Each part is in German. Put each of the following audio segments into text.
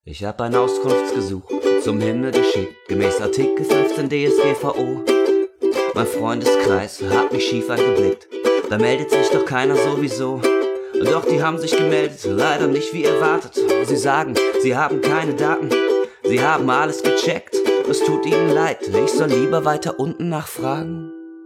Ich hab ein Auskunftsgesuch zum Himmel geschickt, gemäß Artikel 15 DSGVO. Mein Freundeskreis hat mich schief angeblickt, da meldet sich doch keiner sowieso. Doch die haben sich gemeldet, leider nicht wie erwartet. Sie sagen, sie haben keine Daten, sie haben alles gecheckt. Es tut ihnen leid, ich soll lieber weiter unten nachfragen.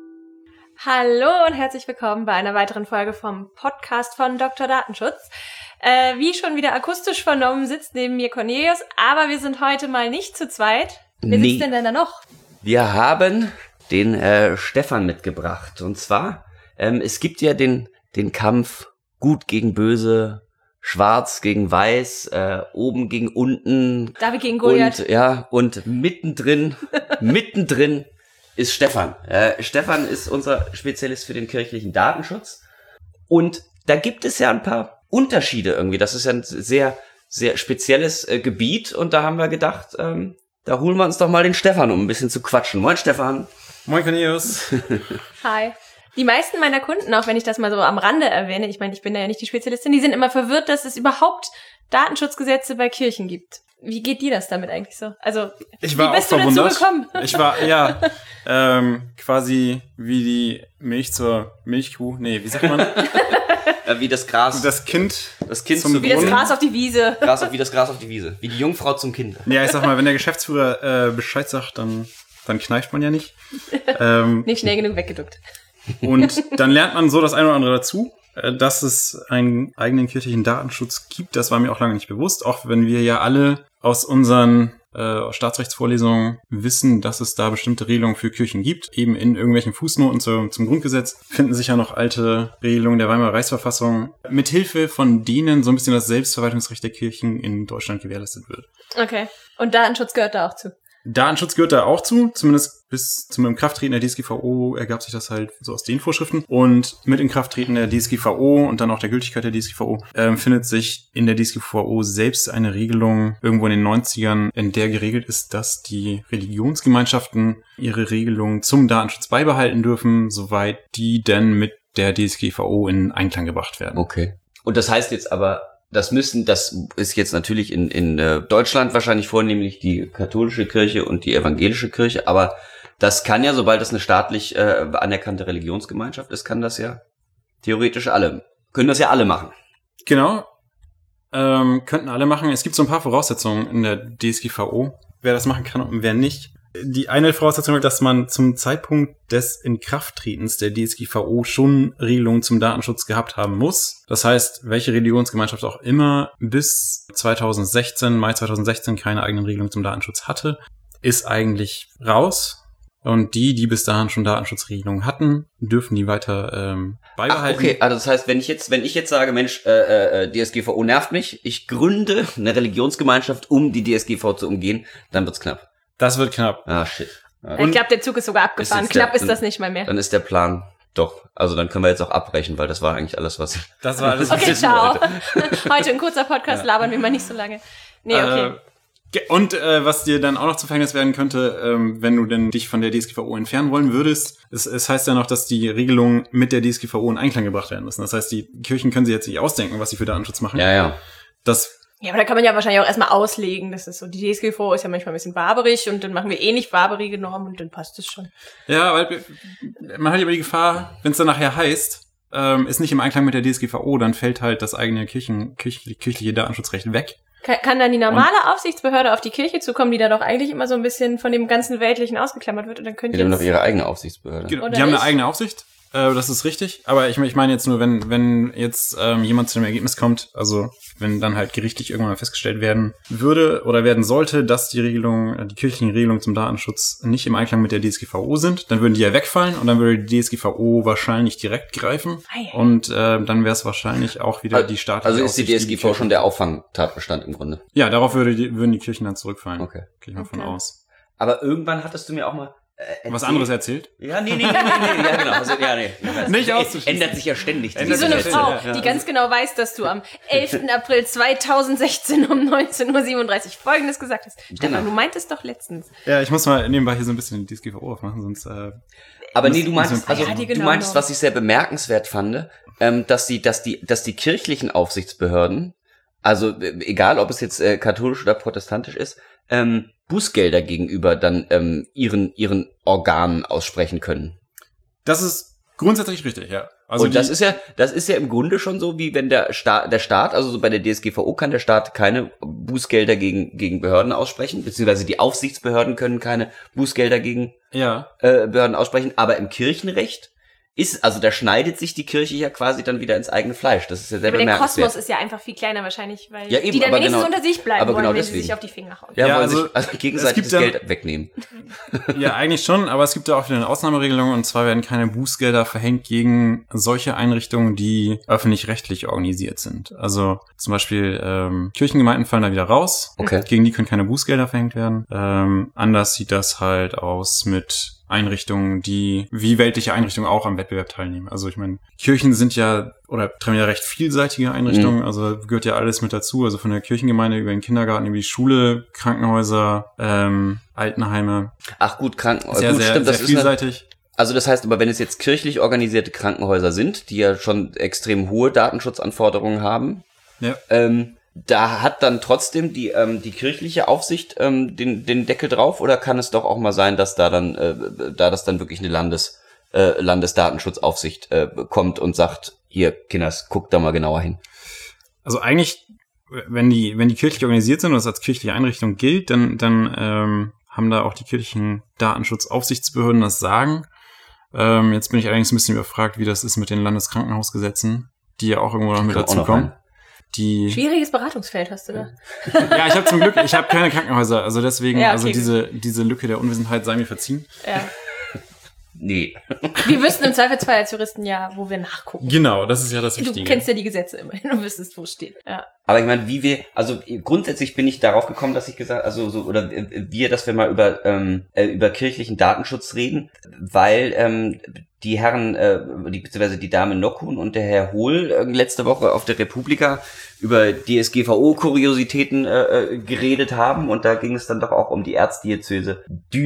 Hallo und herzlich willkommen bei einer weiteren Folge vom Podcast von Dr. Datenschutz. Wie schon wieder akustisch vernommen, sitzt neben mir Cornelius, aber wir sind heute mal nicht zu zweit. Wer sitzt denn da noch? Wir haben den Stefan mitgebracht. Und zwar, es gibt ja den Kampf Gut gegen Böse, Schwarz gegen Weiß, oben gegen unten. David gegen Goliath. Und mittendrin ist Stefan. Stefan ist unser Spezialist für den kirchlichen Datenschutz. Und da gibt es ja ein paar Unterschiede irgendwie. Das ist ja ein sehr, sehr spezielles Gebiet. Und da haben wir gedacht, da holen wir uns doch mal den Stefan, um ein bisschen zu quatschen. Moin Stefan. Moin Cornelius. Hi. Die meisten meiner Kunden, auch wenn ich das mal so am Rande erwähne, ich meine, ich bin da ja nicht die Spezialistin, die sind immer verwirrt, dass es überhaupt Datenschutzgesetze bei Kirchen gibt. Wie geht dir das damit eigentlich so? Also, ich war wie bist auch du dazu verwundert. gekommen? Ich war, quasi wie die Milch zur Milchkuh. Nee, wie sagt man? Wie das Gras. Das Kind zum Wie das Gras auf die Wiese. Wie das Gras auf die Wiese. Wie die Jungfrau zum Kind. Ja, ich sag mal, wenn der Geschäftsführer Bescheid sagt, dann kneift man ja nicht. Nicht schnell genug weggeduckt. Und dann lernt man so das eine oder andere dazu, dass es einen eigenen kirchlichen Datenschutz gibt. Das war mir auch lange nicht bewusst, auch wenn wir ja alle aus unseren Staatsrechtsvorlesungen wissen, dass es da bestimmte Regelungen für Kirchen gibt. Eben in irgendwelchen Fußnoten zum Grundgesetz finden sich ja noch alte Regelungen der Weimarer Reichsverfassung, mithilfe von denen so ein bisschen das Selbstverwaltungsrecht der Kirchen in Deutschland gewährleistet wird. Okay. Und Datenschutz gehört da auch zu? Datenschutz gehört da auch zu, zumindest bis zum Inkrafttreten der DSGVO ergab sich das halt so aus den Vorschriften. Und mit Inkrafttreten der DSGVO und dann auch der Gültigkeit der DSGVO findet sich in der DSGVO selbst eine Regelung irgendwo in den 90ern, in der geregelt ist, dass die Religionsgemeinschaften ihre Regelungen zum Datenschutz beibehalten dürfen, soweit die denn mit der DSGVO in Einklang gebracht werden. Okay. Und das heißt jetzt aber, das ist jetzt natürlich in Deutschland wahrscheinlich vornehmlich die katholische Kirche und die evangelische Kirche, aber das kann ja, sobald das eine staatlich anerkannte Religionsgemeinschaft ist, können das ja alle machen. Genau, könnten alle machen. Es gibt so ein paar Voraussetzungen in der DSGVO, wer das machen kann und wer nicht. Die eine Voraussetzung ist, dass man zum Zeitpunkt des Inkrafttretens der DSGVO schon Regelungen zum Datenschutz gehabt haben muss. Das heißt, welche Religionsgemeinschaft auch immer bis Mai 2016 keine eigenen Regelungen zum Datenschutz hatte, ist eigentlich raus. Und die bis dahin schon Datenschutzregelungen hatten, dürfen die weiter beibehalten. Okay, also das heißt, wenn ich jetzt sage, Mensch, DSGVO nervt mich, ich gründe eine Religionsgemeinschaft, um die DSGVO zu umgehen, dann wird's knapp. Das wird knapp. Ah, shit. Ich glaube, der Zug ist sogar abgefahren. Knapp ist das nicht mal mehr. Dann ist der Plan doch. Also dann können wir jetzt auch abbrechen, weil das war eigentlich alles, was okay, ciao. Heute ein kurzer Podcast, labern wir mal nicht so lange. Nee, okay. Und was dir dann auch noch zu Verhängnis werden könnte, wenn du denn dich von der DSGVO entfernen wollen würdest, es heißt ja noch, dass die Regelungen mit der DSGVO in Einklang gebracht werden müssen. Das heißt, die Kirchen können sich jetzt nicht ausdenken, was sie für Datenschutz machen. Ja. Ja, aber da kann man ja wahrscheinlich auch erstmal auslegen. Das ist so, die DSGVO ist ja manchmal ein bisschen barbarig und dann machen wir nicht barbarige Normen und dann passt es schon. Ja, weil man hat ja immer die Gefahr, wenn es dann nachher heißt, ist nicht im Einklang mit der DSGVO, dann fällt halt das eigene kirchliche Datenschutzrecht weg. Kann dann die normale Aufsichtsbehörde auf die Kirche zukommen, die da doch eigentlich immer so ein bisschen von dem ganzen Weltlichen ausgeklammert wird und dann die haben doch ihre eigene Aufsichtsbehörde. Genau, die haben eine eigene Aufsicht. Das ist richtig, aber ich meine jetzt nur, wenn jetzt jemand zu dem Ergebnis kommt, also wenn dann halt gerichtlich irgendwann mal festgestellt werden würde oder werden sollte, dass die kirchlichen Regelungen zum Datenschutz nicht im Einklang mit der DSGVO sind, dann würden die ja wegfallen und dann würde die DSGVO wahrscheinlich direkt greifen und dann wäre es wahrscheinlich auch wieder die staatliche Also ist Aufsicht, die DSGVO schon der Auffangtatbestand im Grunde? Ja, darauf würden die Kirchen dann zurückfallen. Okay. Gehe ich mal von aus. Aber irgendwann hattest du mir auch mal was anderes erzählt? Ja, nee, ja, genau. Also, Nicht auszuschließen. Ändert sich ja ständig. Wie so eine Frau, die ganz genau weiß, dass du am 11. April 2016 um 19:37 Uhr Folgendes gesagt hast. Stefan, du meintest doch letztens. Ja, ich muss mal nebenbei hier so ein bisschen die DSGVO aufmachen, sonst... Aber nee, du meintest, was ich sehr bemerkenswert fand, dass die kirchlichen Aufsichtsbehörden also egal ob es jetzt katholisch oder protestantisch ist, Bußgelder gegenüber dann ihren Organen aussprechen können. Das ist grundsätzlich richtig, ja. Also und das ist ja im Grunde schon so, wie wenn der Staat, also so bei der DSGVO kann der Staat keine Bußgelder gegen Behörden aussprechen, beziehungsweise die Aufsichtsbehörden können keine Bußgelder gegen Behörden aussprechen, aber im Kirchenrecht also da schneidet sich die Kirche ja quasi dann wieder ins eigene Fleisch. Das ist ja sehr bemerkenswert. Aber der Kosmos ist ja einfach viel kleiner wahrscheinlich, weil ja, eben, die dann wenigstens genau, unter sich bleiben wollen, genau wenn deswegen. sie sich auf die Finger hauen. Ja, also sich gegenseitig das Geld wegnehmen. Ja, eigentlich schon, aber es gibt ja auch wieder eine Ausnahmeregelung, und zwar werden keine Bußgelder verhängt gegen solche Einrichtungen, die öffentlich-rechtlich organisiert sind. Also zum Beispiel Kirchengemeinden fallen da wieder raus. Okay. Gegen die können keine Bußgelder verhängt werden. Anders sieht das halt aus mit Einrichtungen, die wie weltliche Einrichtungen auch am Wettbewerb teilnehmen. Also ich meine, Kirchen sind ja oder treffen ja recht vielseitige Einrichtungen, also gehört ja alles mit dazu, also von der Kirchengemeinde über den Kindergarten, über die Schule, Krankenhäuser, Altenheime. Ach gut, Krankenhäuser. Sehr, gut, sehr, stimmt, sehr das vielseitig. ist also das heißt aber, wenn es jetzt kirchlich organisierte Krankenhäuser sind, die ja schon extrem hohe Datenschutzanforderungen haben, da hat dann trotzdem die kirchliche Aufsicht den Deckel drauf, oder kann es doch auch mal sein, dass da das dann wirklich eine Landesdatenschutzaufsicht kommt und sagt, hier, Kinders, guckt da mal genauer hin. Also eigentlich, wenn die kirchlich organisiert sind und das als kirchliche Einrichtung gilt, dann haben da auch die kirchlichen Datenschutzaufsichtsbehörden das Sagen. Jetzt bin ich allerdings ein bisschen überfragt, wie das ist mit den Landeskrankenhausgesetzen, die ja auch irgendwo noch mit dazu kommen. Schwieriges Beratungsfeld hast du da. Ja, ich habe zum Glück, keine Krankenhäuser, also deswegen, ja, okay, also diese Lücke der Unwissenheit sei mir verziehen. Ja. Nee. Wir wüssten im Zweifelsfall als Juristen ja, wo wir nachgucken. Genau, das ist ja das Wichtige. Du kennst ja die Gesetze immerhin und wüsstest, wo es steht. Ja. Aber ich meine, grundsätzlich bin ich darauf gekommen, dass ich gesagt, dass wir mal über kirchlichen Datenschutz reden, weil die Herren, beziehungsweise die Dame Nockhuhn und der Herr Hohl letzte Woche auf der Republika über DSGVO-Kuriositäten geredet haben, und da ging es dann doch auch um die Erzdiözese.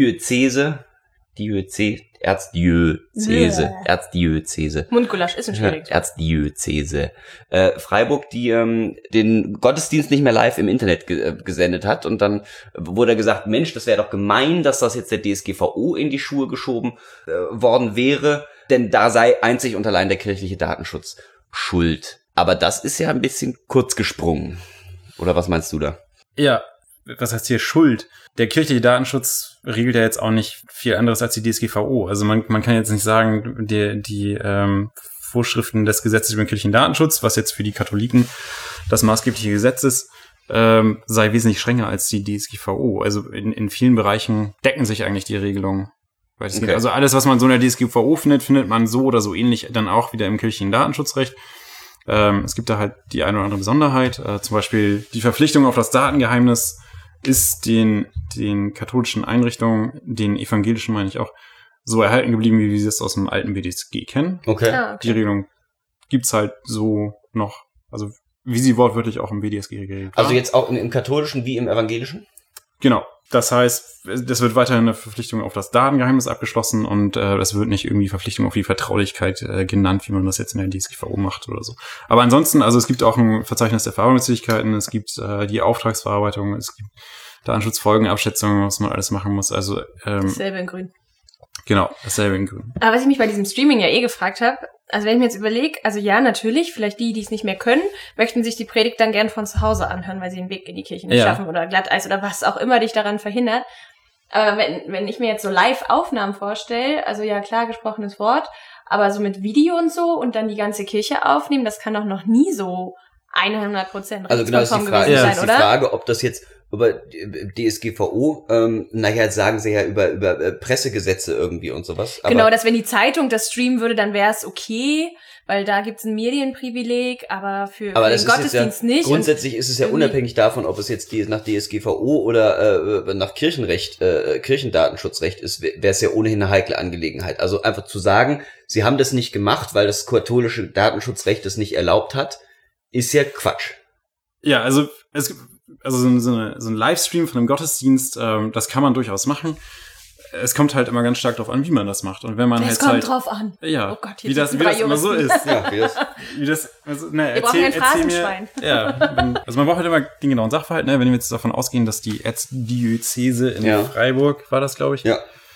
Mundgulasch ist ein schwierig. Erzdiözese. Freiburg, die den Gottesdienst nicht mehr live im Internet gesendet hat, und dann wurde gesagt, Mensch, das wäre doch gemein, dass das jetzt der DSGVO in die Schuhe geschoben worden wäre, denn da sei einzig und allein der kirchliche Datenschutz schuld. Aber das ist ja ein bisschen kurz gesprungen. Oder was meinst du da? Ja, was heißt hier Schuld? Der kirchliche Datenschutz regelt ja jetzt auch nicht viel anderes als die DSGVO. Also man kann jetzt nicht sagen, die Vorschriften des Gesetzes über den kirchlichen Datenschutz, was jetzt für die Katholiken das maßgebliche Gesetz ist, sei wesentlich strenger als die DSGVO. Also in vielen Bereichen decken sich eigentlich die Regelungen. Okay. Also alles, was man so in der DSGVO findet man so oder so ähnlich dann auch wieder im kirchlichen Datenschutzrecht. Es gibt da halt die eine oder andere Besonderheit. Zum Beispiel die Verpflichtung auf das Datengeheimnis ist den katholischen Einrichtungen, den evangelischen meine ich auch, so erhalten geblieben, wie wir es aus dem alten BDSG kennen. Okay. Ah, okay. Die Regelung gibt's halt so noch, also wie sie wortwörtlich auch im BDSG geregelt. Also jetzt auch im katholischen wie im evangelischen? Genau. Das heißt, das wird weiterhin eine Verpflichtung auf das Datengeheimnis abgeschlossen, und das wird nicht irgendwie Verpflichtung auf die Vertraulichkeit genannt, wie man das jetzt in der DSGVO macht oder so. Aber ansonsten, also es gibt auch ein Verzeichnis der Verarbeitungsfähigkeiten, es gibt die Auftragsverarbeitung, es gibt Datenschutzfolgenabschätzungen, was man alles machen muss. Also dasselbe in Grün. Genau, dasselbe in Grün. Aber was ich mich bei diesem Streaming ja gefragt habe, also wenn ich mir jetzt überlege, also ja, natürlich, vielleicht die es nicht mehr können, möchten sich die Predigt dann gern von zu Hause anhören, weil sie den Weg in die Kirche nicht schaffen oder Glatteis oder was auch immer dich daran verhindert. Aber wenn ich mir jetzt so Live-Aufnahmen vorstelle, also ja klar, gesprochenes Wort, aber so mit Video und so und dann die ganze Kirche aufnehmen, das kann doch noch nie so 100% also genau, ist die Frage, ob das jetzt über DSGVO, sagen sie ja über Pressegesetze irgendwie und sowas. Aber genau, dass wenn die Zeitung das streamen würde, dann wäre es okay, weil da gibt's ein Medienprivileg, aber für den Gottesdienst nicht. Grundsätzlich ist es ja unabhängig davon, ob es jetzt nach DSGVO oder nach Kirchendatenschutzrecht ist, wäre es ja ohnehin eine heikle Angelegenheit. Also einfach zu sagen, sie haben das nicht gemacht, weil das katholische Datenschutzrecht das nicht erlaubt hat, ist ja Quatsch. Ja, also so ein Livestream von einem Gottesdienst, das kann man durchaus machen. es kommt halt immer ganz stark darauf an, wie man das macht. Und wenn man Es kommt drauf an. Ja, Oh Gott, wie das immer so ist. Ja, Wie das, also, Wir brauchen ein Phrasenschwein. Also man braucht halt immer den genauen Sachverhalt, ne? Wenn wir jetzt davon ausgehen, dass die Erzdiözese in Freiburg, war das, glaube ich,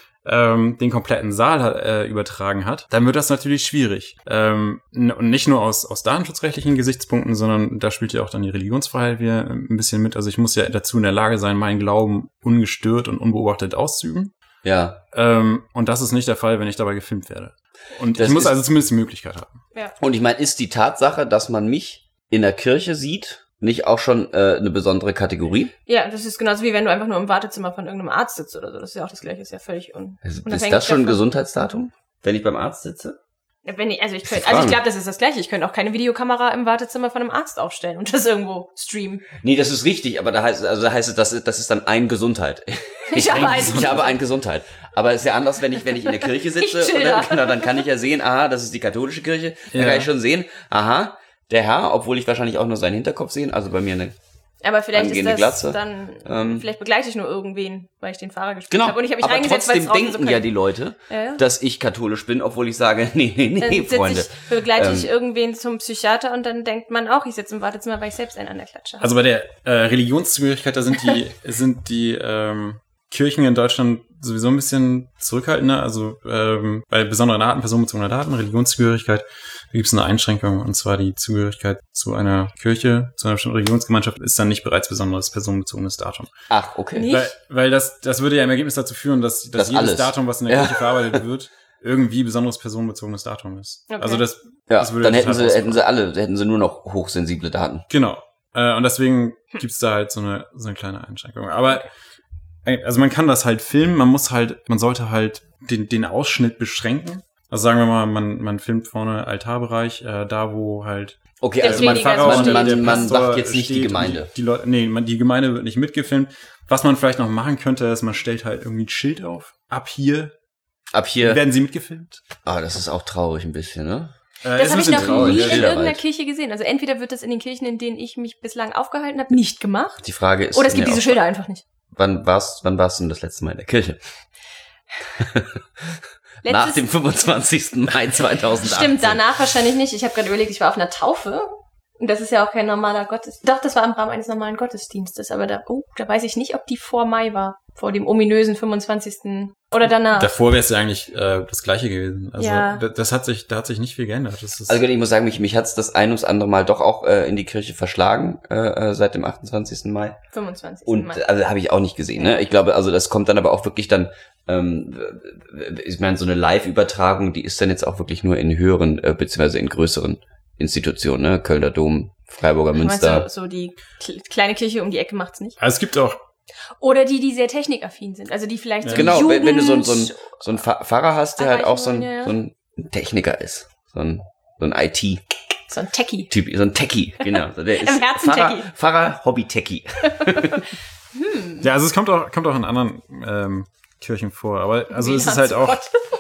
den kompletten Saal übertragen hat, dann wird das natürlich schwierig. Und nicht nur aus datenschutzrechtlichen Gesichtspunkten, sondern da spielt ja auch dann die Religionsfreiheit wieder ein bisschen mit. Also ich muss ja dazu in der Lage sein, meinen Glauben ungestört und unbeobachtet auszuüben. Ja. Und das ist nicht der Fall, wenn ich dabei gefilmt werde. Und Das ich muss ist- also zumindest die Möglichkeit haben. Ja. Und ich meine, ist die Tatsache, dass man mich in der Kirche sieht, nicht auch schon eine besondere Kategorie? Ja, das ist genauso wie wenn du einfach nur im Wartezimmer von irgendeinem Arzt sitzt oder so. Das ist ja auch das Gleiche, ist ja völlig Ist unabhängig das schon ein davon. Gesundheitsdatum, wenn ich beim Arzt sitze? Wenn ich, also ich die könnte, Frage. also ich glaube, das ist das Gleiche. Ich könnte auch keine Videokamera im Wartezimmer von einem Arzt aufstellen und das irgendwo streamen. Nee, das ist richtig, aber da heißt es, das ist dann ein Gesundheit. Ich habe einen Ich habe ein Gesundheit. Aber es ist ja anders, wenn ich in der Kirche sitze, Ich chill da. genau, dann kann ich ja sehen, aha, das ist die katholische Kirche. Dann Ja. kann ich schon sehen, aha, der Herr, obwohl ich wahrscheinlich auch nur seinen Hinterkopf sehen, also bei mir eine. Aber vielleicht ist Angehende das Glatze. dann, vielleicht begleite ich nur irgendwen, weil ich den Fahrer gespielt Genau, habe. Und ich habe mich aber reingesetzt, weil es trotzdem draußen so denken ja kalt die Leute, Ja. dass ich katholisch bin, obwohl ich sage, nee, Dann sitze Freunde. begleite ich irgendwen zum Psychiater und dann denkt man auch, ich sitze im Wartezimmer, weil ich selbst einen an der Klatsche habe. Also bei der Religionszugehörigkeit, da sind die Kirchen in Deutschland sowieso ein bisschen zurückhaltender. Also bei besonderen Daten, personenbezogenen Daten, Religionszugehörigkeit, da gibt es eine Einschränkung, und zwar die Zugehörigkeit zu einer Kirche, zu einer bestimmten Religionsgemeinschaft ist dann nicht bereits besonderes personenbezogenes Datum. Ach, okay. Nee. Weil das würde ja im Ergebnis dazu führen, dass Das jedes alles. Datum, was in der Ja. Kirche verarbeitet wird, irgendwie besonderes personenbezogenes Datum ist. Okay. Also das Ja, würde dann total hätten sie nur noch hochsensible Daten. Genau. Und deswegen gibt's da halt so eine kleine Einschränkung. Aber also man kann das halt filmen, man sollte halt den Ausschnitt beschränken. Also sagen wir mal, man filmt vorne Altarbereich, da wo halt Okay, Der also Prediger man, steht. man, der man Pastor sagt jetzt nicht die steht Gemeinde. und die Leute, die Gemeinde wird nicht mitgefilmt. Was man vielleicht noch machen könnte, ist, man stellt halt irgendwie ein Schild auf. Ab hier Ab hier. werden sie mitgefilmt. Ah, das ist auch traurig ein bisschen, ne? Das ist habe ein ich bisschen noch traurig, nie ja. in Schilderwald. irgendeiner Kirche gesehen. Also entweder wird das in den Kirchen, in denen ich mich bislang aufgehalten habe, nicht gemacht. Die Frage ist. Oder es gibt mir diese auch, Schilder einfach nicht. Wann warst du denn das letzte Mal in der Kirche? Nach dem 25. Mai 2018. Stimmt, danach wahrscheinlich nicht. Ich habe gerade überlegt, ich war auf einer Taufe. Und das ist ja auch kein normaler Gottesdienst. Doch, das war im Rahmen eines normalen Gottesdienstes. Aber da weiß ich nicht, ob die vor Mai war. Vor dem ominösen 25. Oder danach. Davor wäre es ja eigentlich das Gleiche gewesen. Also Ja. da hat sich nicht viel geändert. Das ist, Also ich muss sagen, mich hat's das ein ums andere Mal doch auch in die Kirche verschlagen, seit dem 28. Mai. 25. Und Mai. also habe ich auch nicht gesehen. Ne? Ich glaube, also das kommt dann aber auch wirklich dann, ich meine, so eine Live-Übertragung, die ist dann jetzt auch wirklich nur in höheren, beziehungsweise in größeren Institutionen, ne? Kölner Dom, Freiburger Meinst Münster. du, so die kleine Kirche um die Ecke macht's nicht? also es gibt auch Oder die sehr technikaffin sind. Also die vielleicht so Genau, Jugend, wenn du so einen Pfarrer hast, der halt auch so Erreichen wollen, ein Techniker ist. So ein IT-Typ, so ein Techie. so ein Techie, genau. So, der ist Im Herzen Techie. Pfarrer, Hobby-Techie. Ja, also es kommt auch in anderen Kirchen vor, aber also es ist halt auch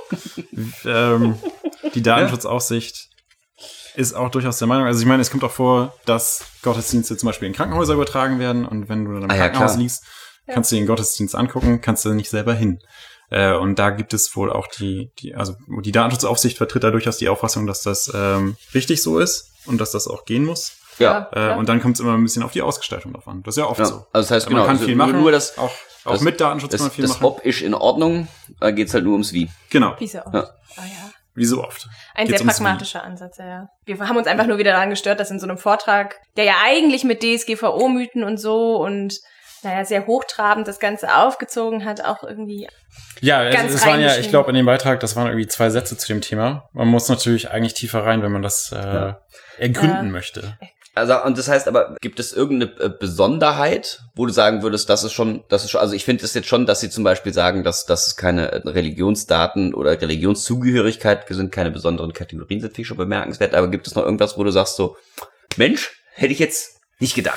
die Datenschutzaufsicht ist auch durchaus der Meinung, also ich meine, es kommt auch vor, dass Gottesdienste zum Beispiel in Krankenhäuser übertragen werden, und wenn du dann im Ah ja, Krankenhaus klar. liegst, kannst du den Gottesdienst angucken, kannst du nicht selber hin. Und da gibt es wohl auch die Datenschutzaufsicht vertritt da durchaus die Auffassung, dass das richtig so ist und dass das auch gehen muss. Ja. Ja. Und dann kommt es immer ein bisschen auf die Ausgestaltung drauf an. Das ist ja oft Ja, so. also das heißt, man genau, kann also viel machen, nur das, auch das- mit Datenschutz kann man viel das machen. Ob ist in Ordnung, da geht's halt nur ums Wie. Genau, Peace out. Ja. Ah, ja. wie so oft. Ein Geht's sehr ums pragmatischer Ansatz, ja. Wir haben uns einfach nur wieder daran gestört, dass in so einem Vortrag, der ja eigentlich mit DSGVO-Mythen und so und sehr hochtrabend das Ganze aufgezogen hat, auch irgendwie. Ja, Ganz es waren ja, reingeschrieben. ich glaube, in dem Beitrag, das waren irgendwie 2 Sätze zu dem Thema. Man muss natürlich eigentlich tiefer rein, wenn man das ergründen möchte. Also, und das heißt aber, gibt es irgendeine Besonderheit, wo du sagen würdest, das ist schon, also ich finde es jetzt schon, dass sie zum Beispiel sagen, dass es keine Religionsdaten oder Religionszugehörigkeit sind, keine besonderen Kategorien sind, finde ich schon bemerkenswert, aber gibt es noch irgendwas, wo du sagst so, Mensch, hätte ich jetzt nicht gedacht.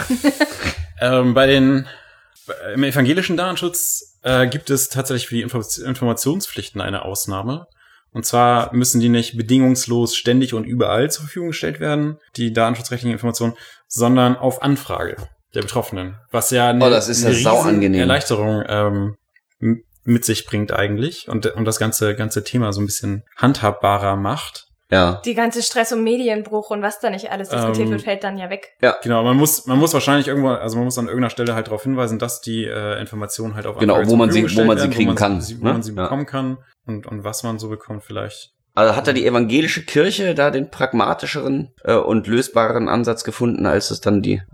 Im evangelischen Datenschutz gibt es tatsächlich für die Informationspflichten eine Ausnahme. Und zwar müssen die nicht bedingungslos ständig und überall zur Verfügung gestellt werden, die datenschutzrechtlichen Informationen, sondern auf Anfrage der Betroffenen. Was ja eine, das ist ja eine sau angenehm. Erleichterung mit sich bringt eigentlich und das ganze Thema so ein bisschen handhabbarer macht. Ja. Die ganze Stress um Medienbruch und was da nicht alles diskutiert wird, fällt dann ja weg. Ja. Genau, man muss wahrscheinlich irgendwo, also man muss an irgendeiner Stelle halt darauf hinweisen, dass die Informationen halt auf Genau, wo man sie kriegen kann. Wo man sie bekommen kann und was man so bekommt vielleicht. Also hat da die evangelische Kirche da den pragmatischeren und lösbareren Ansatz gefunden, als es dann die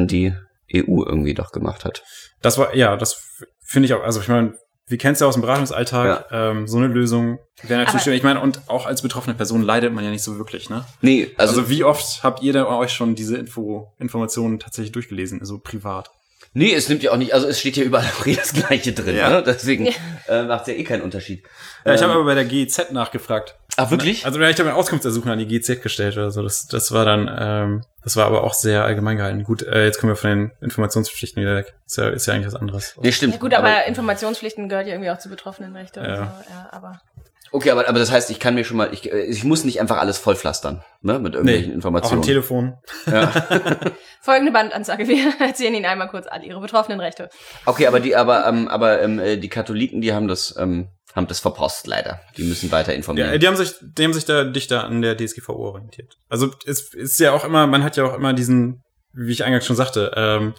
EU irgendwie doch gemacht hat. Das finde ich auch, also ich meine, wir kennen es ja aus dem Beratungsalltag, so eine Lösung wäre natürlich schön. Ich meine, und auch als betroffene Person leidet man ja nicht so wirklich, ne? Nee, also wie oft habt ihr denn euch schon diese Informationen tatsächlich durchgelesen, so privat? Nee, es nimmt ja auch nicht, also es steht ja überall auch das Gleiche drin, ne? Deswegen macht es ja eh keinen Unterschied. Ja, ich habe aber bei der GEZ nachgefragt. Ach, wirklich? Also ich habe eine Auskunftsersuchung an die GEZ gestellt oder so. Das war dann, das war aber auch sehr allgemein gehalten. Gut, jetzt kommen wir von den Informationspflichten wieder weg. Ist ja eigentlich was anderes. Nee, stimmt. Ja gut, aber Informationspflichten gehört ja irgendwie auch zu Betroffenenrechte. Ja. Und so, ja, aber Okay, aber das heißt, ich kann mir schon mal, ich muss nicht einfach alles vollpflastern, ne, mit irgendwelchen Informationen. Auch am Telefon. Ja. folgende Bandansage, wir erzählen Ihnen einmal kurz all Ihre Betroffenenrechte. Okay, aber die Katholiken, die haben das verpasst, leider. Die müssen weiter informieren. Ja, die haben sich da dichter an der DSGVO orientiert. Also es ist ja auch immer, man hat ja auch immer diesen, wie ich eingangs schon sagte,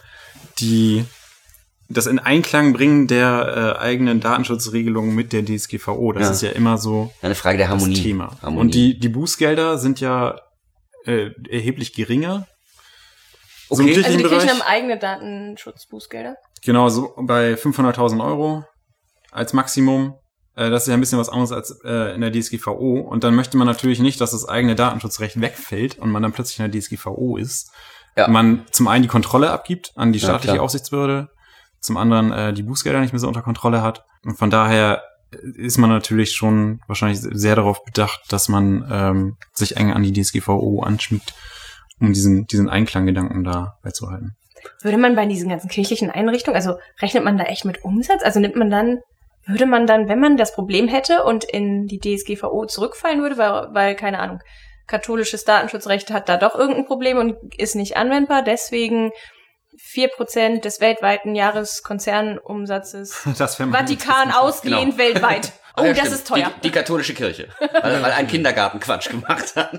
das in Einklang bringen der eigenen Datenschutzregelungen mit der DSGVO. Das ist ja immer so eine Frage der Harmonie. Das Thema. Und die Bußgelder sind ja erheblich geringer. Okay. So Also die Bereich, Kirchen haben eigene Datenschutzbußgelder? Genau, so bei 500.000 Euro als Maximum. Das ist ja ein bisschen was anderes als in der DSGVO. Und dann möchte man natürlich nicht, dass das eigene Datenschutzrecht wegfällt und man dann plötzlich in der DSGVO ist. Ja. Man zum einen die Kontrolle abgibt an die staatliche Aufsichtsbehörde, zum anderen die Bußgelder nicht mehr so unter Kontrolle hat. Und von daher ist man natürlich schon wahrscheinlich sehr darauf bedacht, dass man sich eng an die DSGVO anschmiegt, um diesen Einklanggedanken da beizuhalten. Würde man bei diesen ganzen kirchlichen Einrichtungen, also rechnet man da echt mit Umsatz? Also würde man dann, wenn man das Problem hätte und in die DSGVO zurückfallen würde, weil keine Ahnung, katholisches Datenschutzrecht hat da doch irgendein Problem und ist nicht anwendbar, deswegen 4% des weltweiten Jahreskonzernumsatzes Vatikan ausgehend weltweit. Oh, ja, das ist teuer. Die katholische Kirche. Weil ein Kindergarten Quatsch gemacht hat.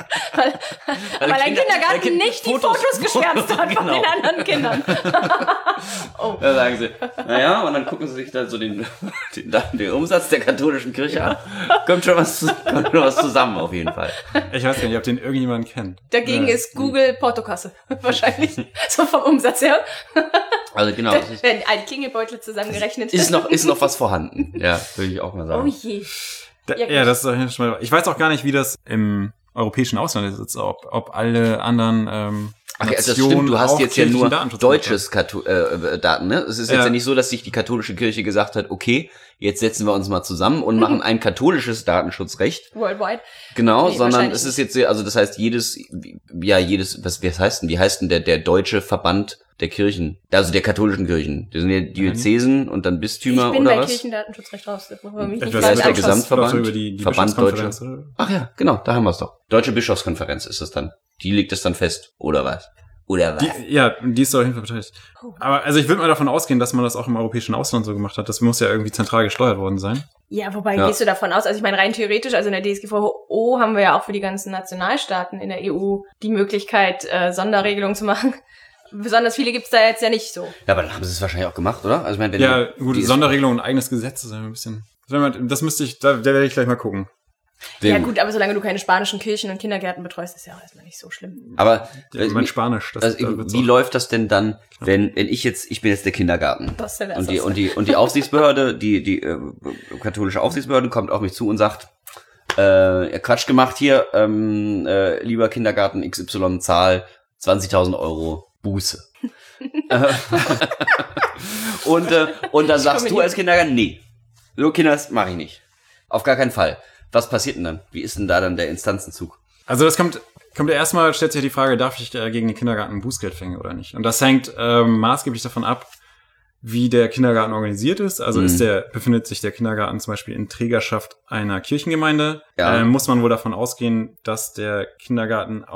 weil ein Kindergarten nicht die Fotos geschwärzt hat von den anderen Kindern. Oh. Da sagen sie, naja, und dann gucken sie sich dann so den Umsatz der katholischen Kirche an. Kommt schon was zusammen auf jeden Fall. Ich weiß gar nicht, ob den irgendjemand kennt. Dagegen ist Google Portokasse. Wahrscheinlich. So vom Umsatz her. Also genau. Da werden all die Klingelbeutel zusammengerechnet. Ist noch was vorhanden. Ja, würde ich auch mal sagen. Oh je. Ja, das ist auf jeden Fall. Ich weiß auch gar nicht, wie das im europäischen Ausland ist, ob alle anderen okay, also das stimmt, du hast jetzt ja nur deutsches Daten, ne? Es ist jetzt ja nicht so, dass sich die katholische Kirche gesagt hat, okay, jetzt setzen wir uns mal zusammen und machen ein katholisches Datenschutzrecht. Worldwide. Genau, nee, sondern es ist jetzt, also das heißt was heißt denn? Wie heißt denn der deutsche Verband der Kirchen? Also der katholischen Kirchen. Das sind ja Diözesen und dann Bistümer oder was? Ich bin bei Kirchendatenschutzrecht raus. Das heißt der Gesamtverband? Über die Verband Deutsche. Ach ja, genau, da haben wir es doch. Deutsche Bischofskonferenz ist es dann. Die legt es dann fest, oder was? Oder was? Die ist doch auf jeden Fall beteiligt. Aber also ich würde mal davon ausgehen, dass man das auch im europäischen Ausland so gemacht hat. Das muss ja irgendwie zentral gesteuert worden sein. Ja, wobei gehst du davon aus, also ich meine rein theoretisch, also in der DSGVO haben wir ja auch für die ganzen Nationalstaaten in der EU die Möglichkeit, Sonderregelungen zu machen. Besonders viele gibt's da jetzt ja nicht so. Ja, aber dann haben sie es wahrscheinlich auch gemacht, oder? Also ich meine, ja, gut, Sonderregelung und eigenes Gesetz ist ein bisschen. Das müsste ich, da werde ich gleich mal gucken. Ja gut, aber solange du keine spanischen Kirchen und Kindergärten betreust, ist ja auch erstmal nicht so schlimm. Aber mein Spanisch, wie läuft das denn dann, wenn ich bin jetzt der Kindergarten das ist und die Aufsichtsbehörde, die katholische Aufsichtsbehörde kommt auf mich zu und sagt, ihr Quatsch gemacht hier, lieber Kindergarten XY, zahl 20.000 Euro Buße. und dann sagst du als Kindergarten, nee, so Kinders mache ich nicht. Auf gar keinen Fall. Was passiert denn dann? Wie ist denn da dann der Instanzenzug? Also das kommt ja erstmal, stellt sich die Frage, darf ich gegen den Kindergarten ein Bußgeld verhängen oder nicht? Und das hängt maßgeblich davon ab, wie der Kindergarten organisiert ist. Also befindet sich der Kindergarten zum Beispiel in Trägerschaft einer Kirchengemeinde, muss man wohl davon ausgehen, dass der Kindergarten auch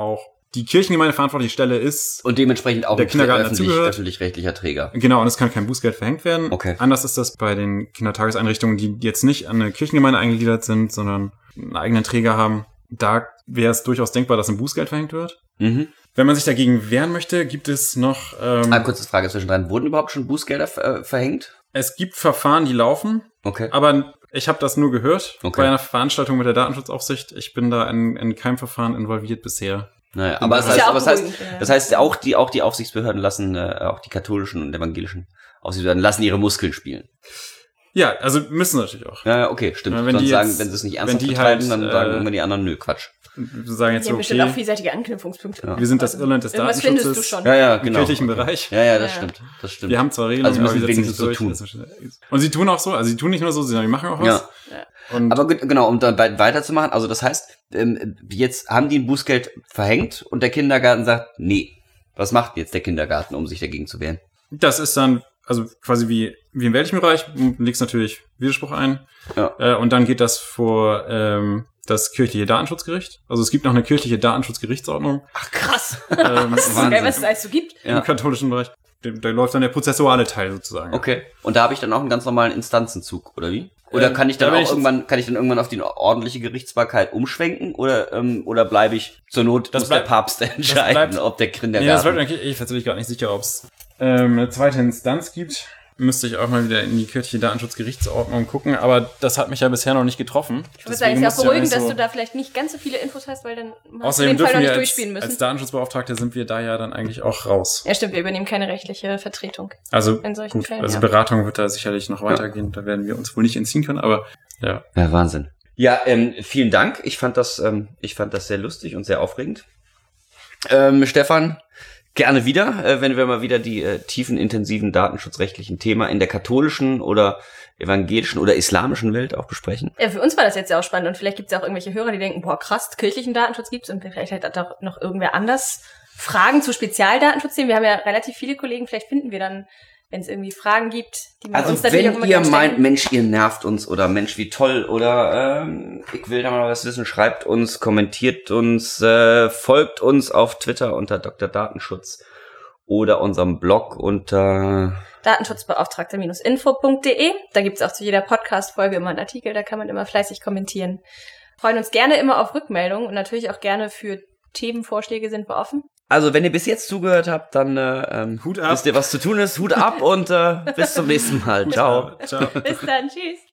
die Kirchengemeinde verantwortliche Stelle ist. Und dementsprechend auch der Kindergarten dazugehört. öffentlich-rechtlicher Träger. Genau, und es kann kein Bußgeld verhängt werden. Okay. Anders ist das bei den Kindertageseinrichtungen, die jetzt nicht an eine Kirchengemeinde eingegliedert sind, sondern einen eigenen Träger haben. Da wäre es durchaus denkbar, dass ein Bußgeld verhängt wird. Mhm. Wenn man sich dagegen wehren möchte, gibt es noch... kurze Frage zwischendrin. Wurden überhaupt schon Bußgelder verhängt? Es gibt Verfahren, die laufen. Okay. Aber ich habe das nur gehört Okay. bei einer Veranstaltung mit der Datenschutzaufsicht. Ich bin da in keinem Verfahren involviert bisher. Naja, aber Das ist ja auch beruhigend, das heißt auch die Aufsichtsbehörden lassen, auch die katholischen und evangelischen Aufsichtsbehörden lassen ihre Muskeln spielen. Ja, also müssen natürlich auch. Ja, okay, stimmt. Ja, wenn Sonst die sagen, jetzt- wenn sie es nicht wenn ernsthaft die betreiben, halt, dann sagen irgendwann die anderen, nö, Quatsch. Wir sagen jetzt Die so, haben bestimmt auch okay, vielseitige Anknüpfungspunkte. wir sind das Irland des Irgendwas findest du Datenschutzes schon. Ja, im genau. kirchlichen Okay. Bereich. Ja, das Ja. stimmt. Das stimmt. Wir haben zwar Regelungen, Also müssen aber wir wir setzen nicht wenigstens durch. so tun. Und sie tun auch so, also sie tun nicht nur so, sondern die machen auch was. Ja. Und Aber genau, um dann weiterzumachen, also das heißt, jetzt haben die ein Bußgeld verhängt und der Kindergarten sagt, nee. Was macht jetzt der Kindergarten, um sich dagegen zu wehren? das ist dann, also quasi wie im weltlichen Bereich, legst natürlich Widerspruch ein. Ja. Und dann geht das vor das kirchliche Datenschutzgericht. Also es gibt noch eine kirchliche Datenschutzgerichtsordnung Ach, krass. Das ist so Wahnsinn. geil, was es alles so gibt. Ja. im katholischen Bereich. Da läuft dann der prozessuale Teil sozusagen. Okay. Und da habe ich dann auch einen ganz normalen Instanzenzug, oder wie? Oder kann ich dann da bin auch irgendwann auf die ordentliche Gerichtsbarkeit umschwenken? Oder bleibe ich zur Not, Das muss der bleibt- Papst entscheiden, bleibt- ob der Nee, das Kindergarten... wird eigentlich, ich bin tatsächlich gar nicht sicher, ob es eine zweite Instanz gibt. Müsste ich auch mal wieder in die kirchliche Datenschutzgerichtsordnung gucken, aber das hat mich ja bisher noch nicht getroffen. Ich würde sagen, es ist Deswegen ja musste auch beruhigend, nicht dass so- du da vielleicht nicht ganz so viele Infos hast, weil dann hast du Außerdem den Fall noch dürfen nicht wir durchspielen als müssen. Datenschutzbeauftragte sind wir da ja dann eigentlich auch raus. Ja, stimmt, wir übernehmen keine rechtliche Vertretung. Also In solchen gut, Fällen, also ja. Beratung wird da sicherlich noch weitergehen. Da werden wir uns wohl nicht entziehen können, aber ja. Ja, Wahnsinn. Ja, vielen Dank. Ich fand das sehr lustig und sehr aufregend. Stefan, gerne wieder, wenn wir mal wieder die tiefen, intensiven datenschutzrechtlichen Themen in der katholischen oder evangelischen oder islamischen Welt auch besprechen. Ja, für uns war das jetzt ja auch spannend und vielleicht gibt es ja auch irgendwelche Hörer, die denken, boah krass, kirchlichen Datenschutz gibt's und vielleicht hat auch noch irgendwer anders Fragen zu Spezialdatenschutzthemen. Wir haben ja relativ viele Kollegen, vielleicht finden wir dann, wenn es irgendwie Fragen gibt, die man Also uns natürlich auch wenn immer ihr gerne meint, stellen. Mensch, ihr nervt uns oder Mensch, wie toll oder ich will da mal was wissen, schreibt uns, kommentiert uns, folgt uns auf Twitter unter Dr. Datenschutz oder unserem Blog unter Datenschutzbeauftragter-info.de. Da gibt's auch zu jeder Podcast-Folge immer einen Artikel, da kann man immer fleißig kommentieren. Freuen uns gerne immer auf Rückmeldungen und natürlich auch gerne für Themenvorschläge sind wir offen. Also, wenn ihr bis jetzt zugehört habt, dann Hut ab. wisst ihr, was zu tun ist. Hut ab und bis zum nächsten Mal. Ciao. Ciao. Bis dann, tschüss.